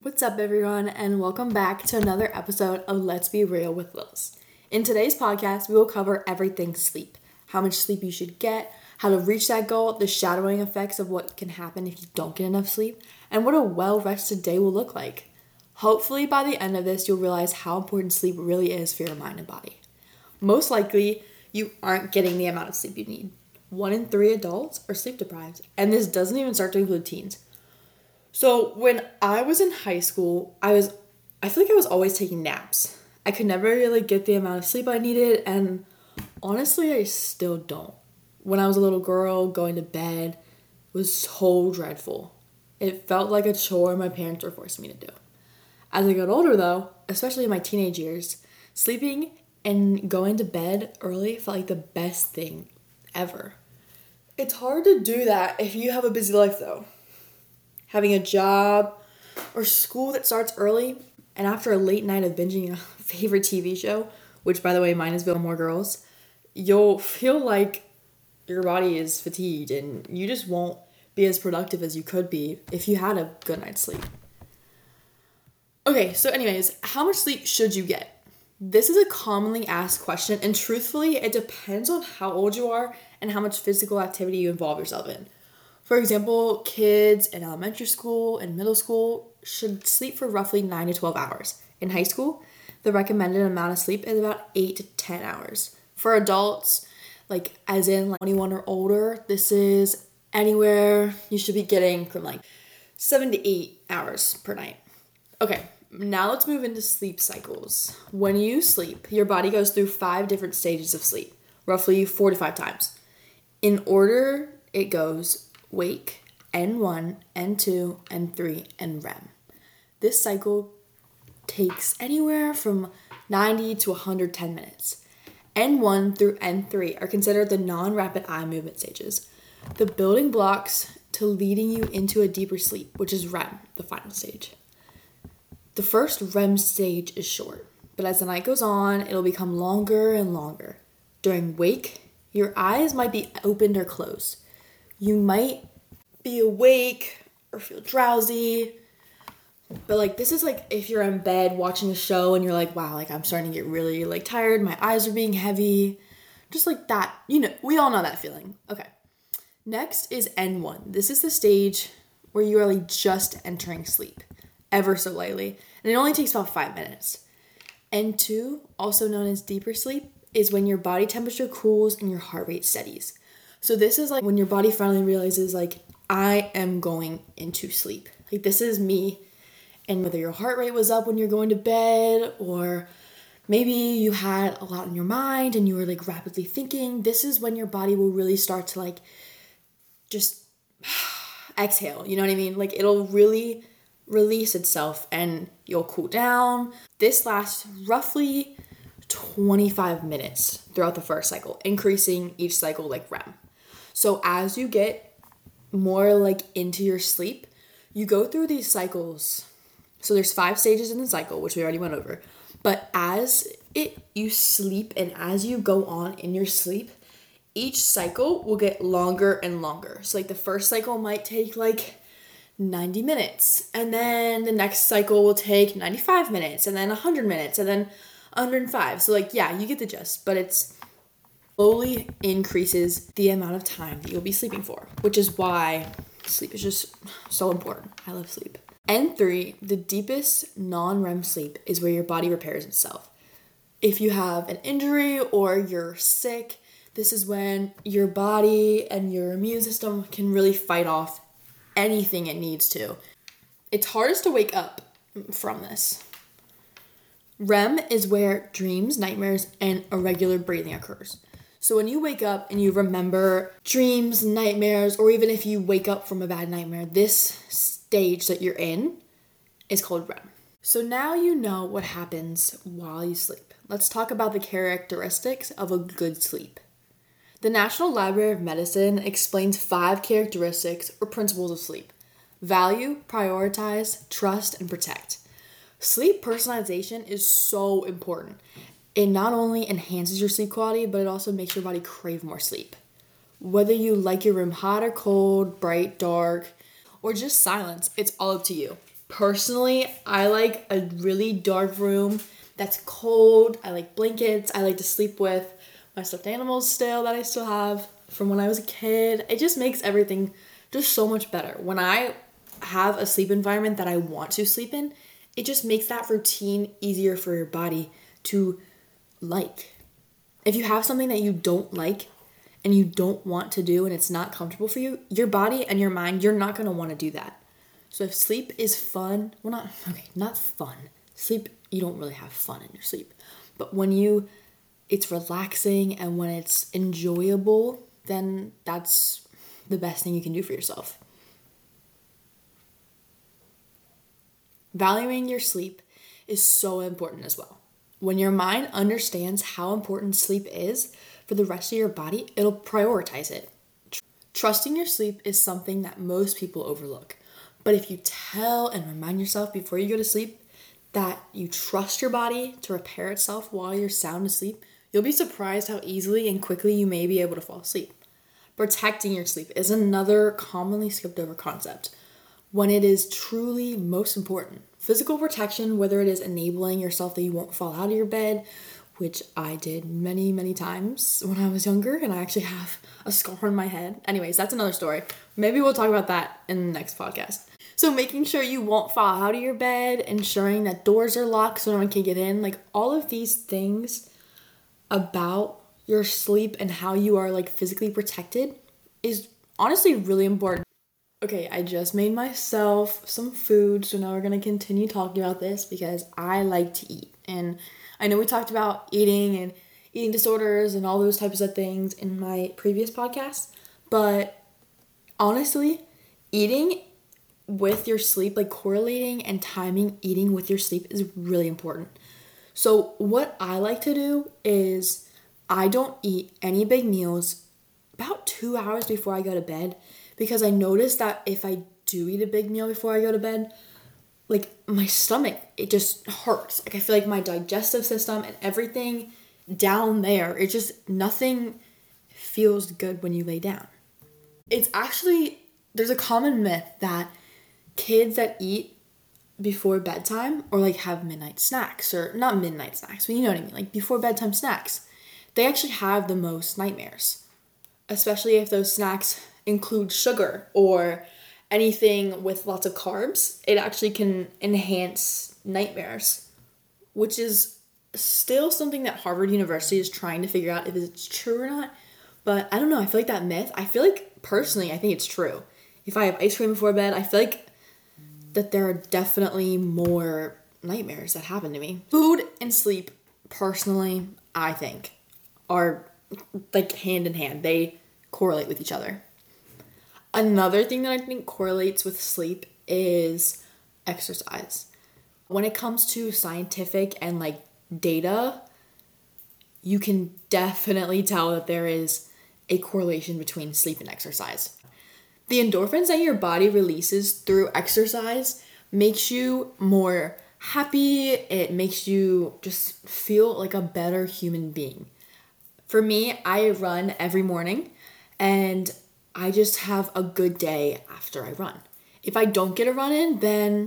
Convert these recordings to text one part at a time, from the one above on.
What's up, everyone, and welcome back to another episode of Let's Be Real with Liz. In today's podcast, we will cover everything sleep, how much sleep you should get, how to reach that goal, the shadowing effects of what can happen if you don't get enough sleep, and what a well-rested day will look like. Hopefully, by the end of this, you'll realize how important sleep really is for your mind and body. Most likely, you aren't getting the amount of sleep you need. 1 in 3 adults are sleep deprived, and this doesn't even start to include teens. So when I was in high school, I feel like I was always taking naps. I could never really get the amount of sleep I needed, and honestly, I still don't. When I was a little girl, going to bed was so dreadful. It felt like a chore my parents were forcing me to do. As I got older though, especially in my teenage years, sleeping and going to bed early felt like the best thing ever. It's hard to do that if you have a busy life though. Having a job or school that starts early, and after a late night of binging a favorite TV show, which by the way, mine is Gilmore Girls, you'll feel like your body is fatigued and you just won't be as productive as you could be if you had a good night's sleep. Okay, so anyways, how much sleep should you get? This is a commonly asked question, and truthfully, it depends on how old you are and how much physical activity you involve yourself in. For example, kids in elementary school and middle school should sleep for roughly 9 to 12 hours. In high school, the recommended amount of sleep is about 8 to 10 hours. For adults, as in 21 or older, this is anywhere you should be getting from 7 to 8 hours per night. Okay, now let's move into sleep cycles. When you sleep, your body goes through 5 different stages of sleep, roughly 4 to 5 times. In order, it goes wake, N1, N2, N3, and REM. This cycle takes anywhere from 90 to 110 minutes. N1 through N3 are considered the non-rapid eye movement stages, the building blocks to leading you into a deeper sleep, which is REM, the final stage. The first REM stage is short, but as the night goes on, it'll become longer and longer. During wake, your eyes might be opened or closed. You might be awake or feel drowsy, but this is if you're in bed watching a show and you're wow, I'm starting to get really tired, my eyes are being heavy, just like that. We all know that feeling. Okay. Next is N1. This is the stage where you are just entering sleep, ever so lightly, and it only takes about 5 minutes. N2, also known as deeper sleep, is when your body temperature cools and your heart rate steadies. So this is when your body finally realizes I am going into sleep. This is me. And whether your heart rate was up when you're going to bed, or maybe you had a lot on your mind and you were rapidly thinking, this is when your body will really start to just exhale. You know what I mean? It'll really release itself and you'll cool down. This lasts roughly 25 minutes throughout the first cycle, increasing each cycle like REM. So as you get more into your sleep, you go through these cycles. So there's 5 stages in the cycle, which we already went over. But as you sleep and as you go on in your sleep, each cycle will get longer and longer. So the first cycle might take 90 minutes. And then the next cycle will take 95 minutes. And then 100 minutes. And then 105. So yeah, you get the gist. But it's slowly increases the amount of time that you'll be sleeping for, which is why sleep is just so important. I love sleep. N3, the deepest non-REM sleep, is where your body repairs itself. If you have an injury or you're sick, this is when your body and your immune system can really fight off anything it needs to. It's hardest to wake up from this. REM is where dreams, nightmares, and irregular breathing occurs. So when you wake up and you remember dreams, nightmares, or even if you wake up from a bad nightmare, this stage that you're in is called REM. So now you know what happens while you sleep. Let's talk about the characteristics of a good sleep. The National Library of Medicine explains 5 characteristics or principles of sleep: value, prioritize, trust, and protect. Sleep personalization is so important. It not only enhances your sleep quality, but it also makes your body crave more sleep. Whether you like your room hot or cold, bright, dark, or just silence, it's all up to you. Personally, I like a really dark room that's cold. I like blankets. I like to sleep with my stuffed animals still that I still have from when I was a kid. It just makes everything just so much better. When I have a sleep environment that I want to sleep in, it just makes that routine easier for your body to like. If you have something that you don't like and you don't want to do and it's not comfortable for you, your body and your mind, you're not going to want to do that. So if sleep is fun, not fun. Sleep, you don't really have fun in your sleep. But when it's relaxing and when it's enjoyable, then that's the best thing you can do for yourself. Valuing your sleep is so important as well. When your mind understands how important sleep is for the rest of your body, it'll prioritize it. Trusting your sleep is something that most people overlook. But if you tell and remind yourself before you go to sleep that you trust your body to repair itself while you're sound asleep, you'll be surprised how easily and quickly you may be able to fall asleep. Protecting your sleep is another commonly skipped over concept when it is truly most important. Physical protection, whether it is enabling yourself that you won't fall out of your bed, which I did many, many times when I was younger, and I actually have a scar on my head. Anyways, that's another story. Maybe we'll talk about that in the next podcast. So making sure you won't fall out of your bed, ensuring that doors are locked so no one can get in, like all of these things about your sleep and how you are like physically protected is honestly really important. Okay, I just made myself some food, so now we're going to continue talking about this because I like to eat. And I know we talked about eating and eating disorders and all those types of things in my previous podcast, but honestly, eating with your sleep, like correlating and timing eating with your sleep is really important. So what I like to do is I don't eat any big meals about 2 hours before I go to bed, because I notice that if I do eat a big meal before I go to bed, like my stomach, it just hurts. Like I feel like my digestive system and everything down there, it just, nothing feels good when you lay down. It's actually, there's a common myth that kids that eat before bedtime or like have midnight snacks, or not midnight snacks, but you know what I mean, like before bedtime snacks, they actually have the most nightmares, especially if those snacks include sugar or anything with lots of carbs. It actually can enhance nightmares, which is still something that Harvard University is trying to figure out if it's true or not. But I don't know, I feel like that myth, I feel like personally, I think it's true. If I have ice cream before bed, I feel like that there are definitely more nightmares that happen to me. Food and sleep, personally, I think, are like hand in hand. They correlate with each other. Another thing that I think correlates with sleep is exercise. When it comes to scientific and like data, you can definitely tell that there is a correlation between sleep and exercise. The endorphins that your body releases through exercise makes you more happy. It makes you just feel like a better human being. For me, I run every morning and I just have a good day after I run. If I don't get a run in, then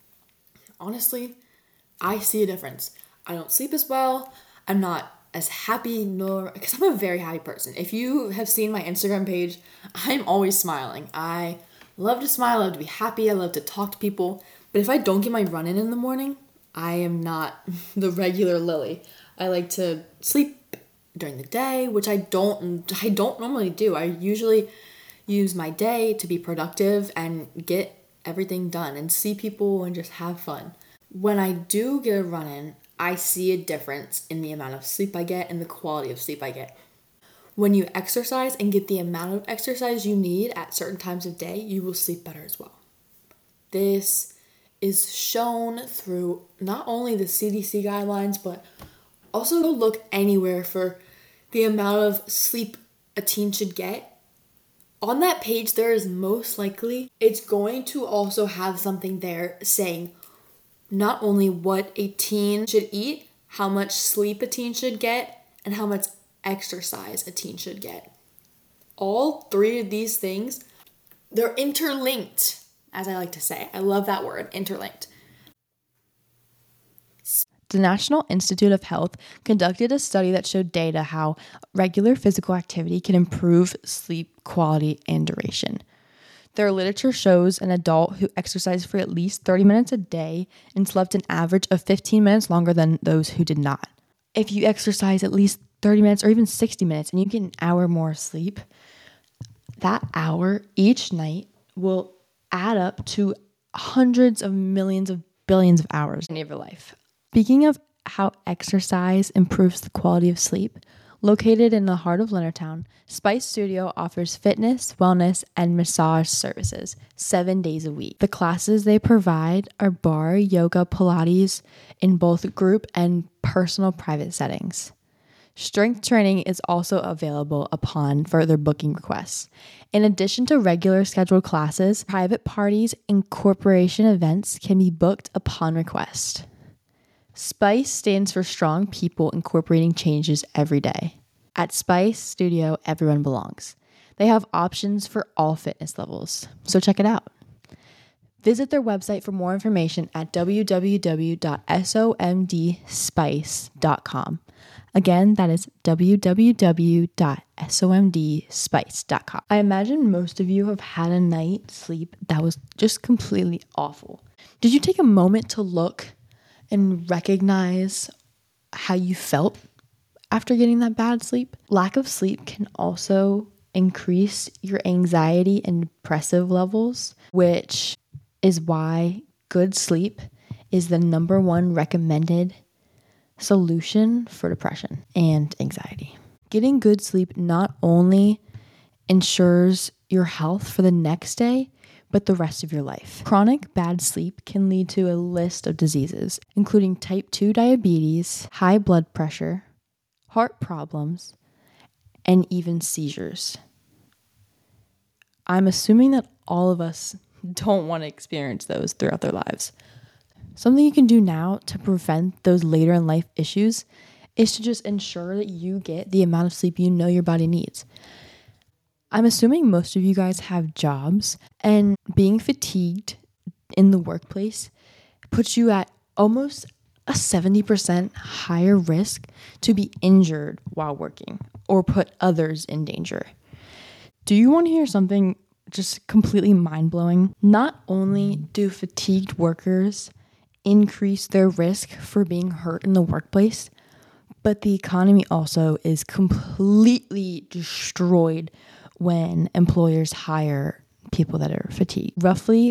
honestly, I see a difference. I don't sleep as well. I'm not as happy, nor because I'm a very happy person. If you have seen my Instagram page, I'm always smiling. I love to smile, I love to be happy, I love to talk to people. But if I don't get my run in the morning, I am not the regular Lily. I like to sleep during the day, which I don't normally do. I usually use my day to be productive and get everything done and see people and just have fun. When I do get a run in, I see a difference in the amount of sleep I get and the quality of sleep I get. When you exercise and get the amount of exercise you need at certain times of day, you will sleep better as well. This is shown through not only the CDC guidelines, but also look anywhere for the amount of sleep a teen should get. On that page, there is most likely, it's going to also have something there saying not only what a teen should eat, how much sleep a teen should get, and how much exercise a teen should get. All three of these things, they're interlinked. as I like to say. I love that word, interlinked. The National Institute of Health conducted a study that showed data how regular physical activity can improve sleep quality and duration. Their literature shows an adult who exercised for at least 30 minutes a day and slept an average of 15 minutes longer than those who did not. If you exercise at least 30 minutes or even 60 minutes and you get an hour more sleep, that hour each night will add up to hundreds of millions of billions of hours in your life. Speaking of how exercise improves the quality of sleep, located in the heart of Leonardtown, Spice Studio offers fitness, wellness, and massage services 7 days a week. The classes they provide are barre, yoga, Pilates in both group and personal private settings. Strength training is also available upon further booking requests. In addition to regular scheduled classes, private parties and corporation events can be booked upon request. SPICE stands for Strong People Incorporating Changes Every Day. At Spice Studio, everyone belongs. They have options for all fitness levels, so check it out. Visit their website for more information at www.somdspice.com. Again, that is www.somdspice.com. I imagine most of you have had a night's sleep that was just completely awful. Did you take a moment to look and recognize how you felt after getting that bad sleep? Lack of sleep can also increase your anxiety and depressive levels, which is why good sleep is the number one recommended solution for depression and anxiety. Getting good sleep not only ensures your health for the next day, but the rest of your life. Chronic bad sleep can lead to a list of diseases, including type 2 diabetes, high blood pressure, heart problems, and even seizures. I'm assuming that all of us don't want to experience those throughout their lives. Something you can do now to prevent those later in life issues is to just ensure that you get the amount of sleep you know your body needs. I'm assuming most of you guys have jobs, and being fatigued in the workplace puts you at almost a 70% higher risk to be injured while working or put others in danger. Do you want to hear something just completely mind-blowing? Not only do fatigued workers increase their risk for being hurt in the workplace, but the economy also is completely destroyed when employers hire people that are fatigued. Roughly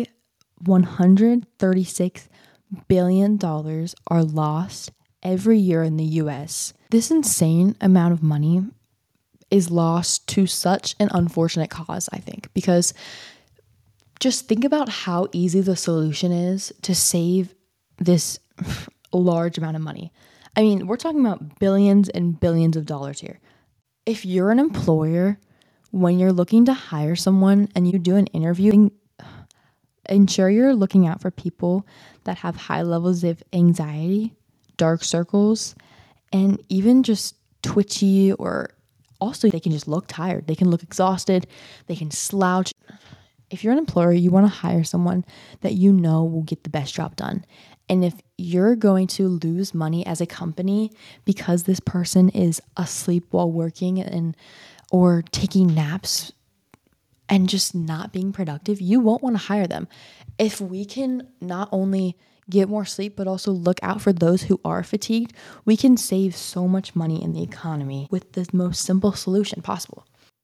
$136 billion are lost every year in the US. This insane amount of money is lost to such an unfortunate cause, I think, because just think about how easy the solution is to save this large amount of money. I mean, we're talking about billions and billions of dollars here. If you're an employer, when you're looking to hire someone and you do an interview, ensure you're looking out for people that have high levels of anxiety, dark circles, and even just twitchy, or also they can just look tired. They can look exhausted. They can slouch. If you're an employer, you want to hire someone that you know will get the best job done. And if you're going to lose money as a company because this person is asleep while working or taking naps and just not being productive, you won't want to hire them. If we can not only get more sleep, but also look out for those who are fatigued, we can save so much money in the economy with the most simple solution possible.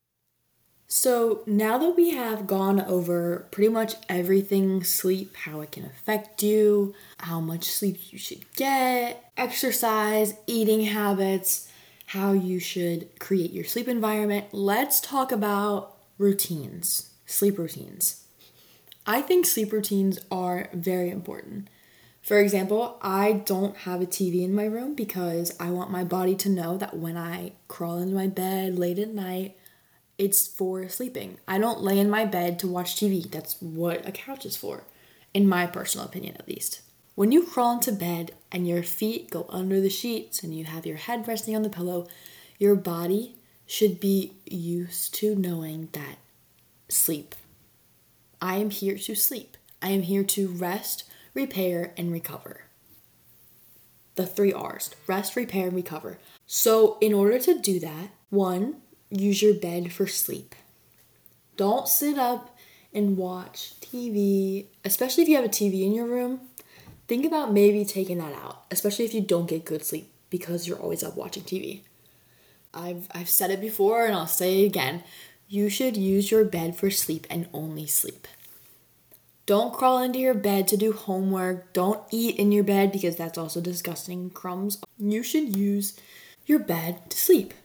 So now that we have gone over pretty much everything sleep, how it can affect you, how much sleep you should get, exercise, eating habits, how you should create your sleep environment, let's talk about routines, sleep routines. I think sleep routines are very important. For example, I don't have a TV in my room because I want my body to know that when I crawl into my bed late at night, it's for sleeping. I don't lay in my bed to watch TV. That's what a couch is for, in my personal opinion at least. When you crawl into bed and your feet go under the sheets and you have your head resting on the pillow, your body should be used to knowing that sleep. I am here to sleep. I am here to rest, repair, and recover. The 3 R's: rest, repair, and recover. So in order to do that, 1, use your bed for sleep. Don't sit up and watch TV, especially if you have a TV in your room. Think about maybe taking that out, especially if you don't get good sleep because you're always up watching TV. I've said it before and I'll say it again. You should use your bed for sleep and only sleep. Don't crawl into your bed to do homework. Don't eat in your bed because that's also disgusting. Crumbs. You should use your bed to sleep.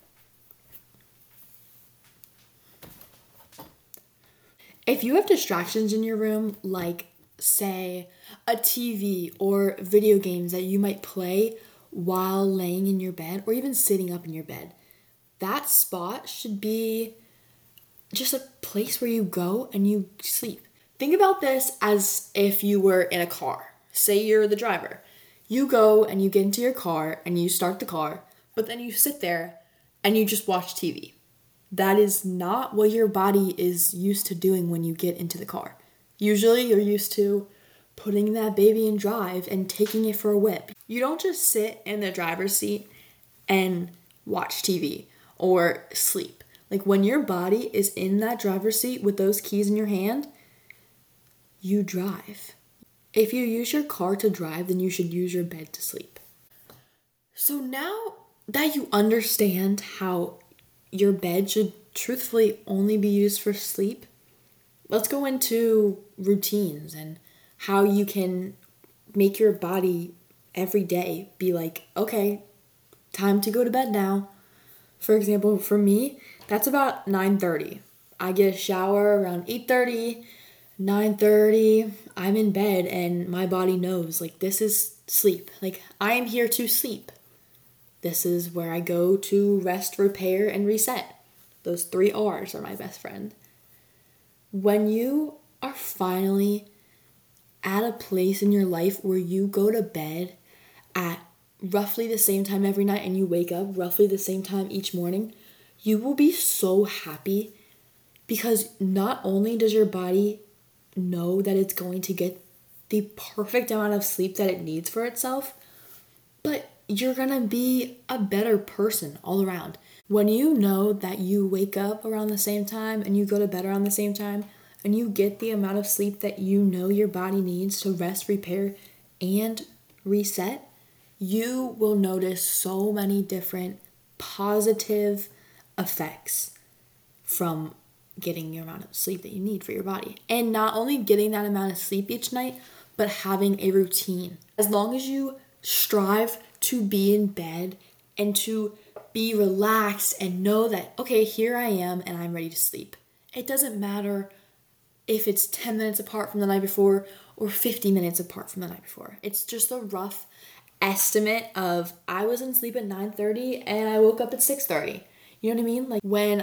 If you have distractions in your room, like say a TV or video games that you might play while laying in your bed or even sitting up in your bed, that spot should be just a place where you go and you sleep. Think about this as if you were in a car. Say you're the driver. You go and you get into your car and you start the car, but then you sit there and you just watch TV. That is not what your body is used to doing when you get into the car. Usually you're used to putting that baby in drive and taking it for a whip. You don't just sit in the driver's seat and watch TV or sleep. Like when your body is in that driver's seat with those keys in your hand, you drive. If you use your car to drive, then you should use your bed to sleep. So now that you understand how your bed should truthfully only be used for sleep, let's go into routines and how you can make your body every day be like, okay, time to go to bed now. For example, for me, that's about 9:30. I get a shower around 8:30, 9:30. I'm in bed and my body knows, like, this is sleep. Like, I am here to sleep. This is where I go to rest, repair, and reset. Those 3 R's are my best friend. When you are finally at a place in your life where you go to bed at roughly the same time every night and you wake up roughly the same time each morning, you will be so happy because not only does your body know that it's going to get the perfect amount of sleep that it needs for itself, but you're gonna be a better person all around. When you know that you wake up around the same time and you go to bed around the same time and you get the amount of sleep that you know your body needs to rest, repair, and reset, you will notice so many different positive effects from getting your amount of sleep that you need for your body. And not only getting that amount of sleep each night, but having a routine. As long as you strive to be in bed and to be relaxed and know that, okay, here I am and I'm ready to sleep. It doesn't matter if it's 10 minutes apart from the night before or 50 minutes apart from the night before. It's just a rough estimate of I was in sleep at 9:30 and I woke up at 6:30. You know what I mean? Like when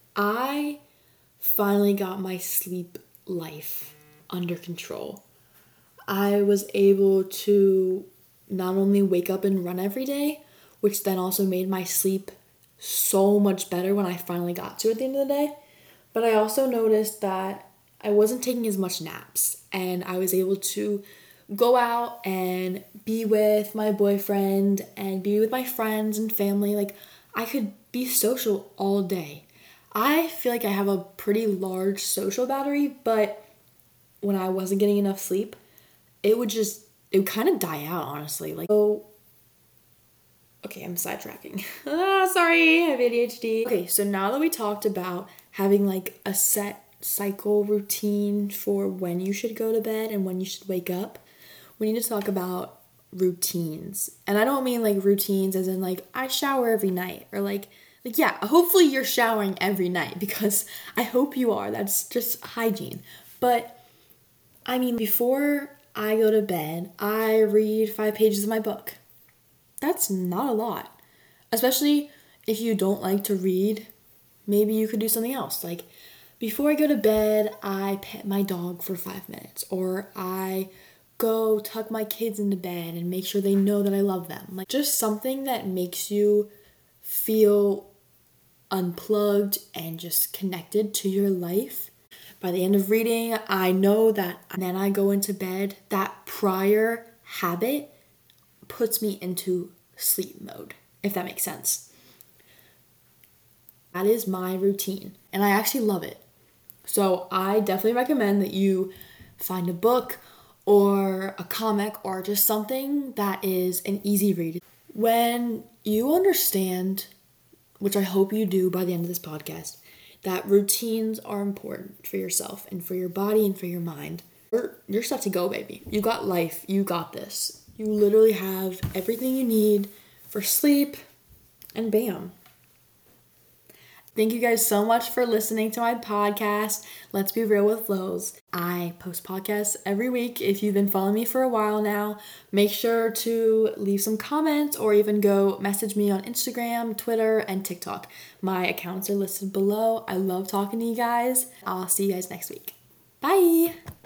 I finally got my sleep life under control, I was able to not only wake up and run every day, which then also made my sleep so much better when I finally got to it at the end of the day, but I also noticed that I wasn't taking as much naps and I was able to go out and be with my boyfriend and be with my friends and family. Like I could be social all day. I feel like I have a pretty large social battery, but when I wasn't getting enough sleep, it would kind of die out, honestly. Like, oh, okay, I'm sidetracking. Sorry, I have ADHD. Okay, so now that we talked about having like a set cycle routine for when you should go to bed and when you should wake up, we need to talk about routines. And I don't mean like routines as in like I shower every night or like yeah, hopefully you're showering every night because I hope you are. That's just hygiene. But I mean, before I go to bed, I read 5 pages of my book. That's not a lot. Especially if you don't like to read, maybe you could do something else. Like before I go to bed, I pet my dog for 5 minutes, or I go tuck my kids into bed and make sure they know that I love them. Like just something that makes you feel unplugged and just connected to your life. By the end of reading, I know that, and then I go into bed, that prior habit puts me into sleep mode, if that makes sense. That is my routine, and I actually love it. So I definitely recommend that you find a book or a comic or just something that is an easy read. When you understand, which I hope you do by the end of this podcast, that routines are important for yourself and for your body and for your mind, you're set to go, baby. You got life. You got this. You literally have everything you need for sleep, and bam. Thank you guys so much for listening to my podcast, Let's Be Real with Lows. I post podcasts every week. If you've been following me for a while now, make sure to leave some comments or even go message me on Instagram, Twitter, and TikTok. My accounts are listed below. I love talking to you guys. I'll see you guys next week. Bye!